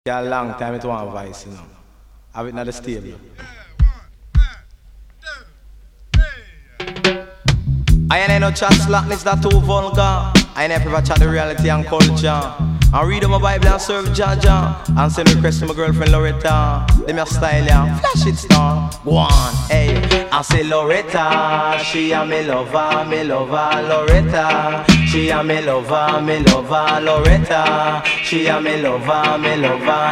Yeah, a long time it want voice, you know. Have it not the stable. I ain't no chat slackness that too vulgar. I ain't ever chat the reality and culture. I read my Bible and serve Jaja. And send request to my girlfriend Loretta. Them your style, yeah. Flash it star. Go on, hey. I say Loretta, she a me lover, Loretta. She a me lover, Loretta. She a me lover,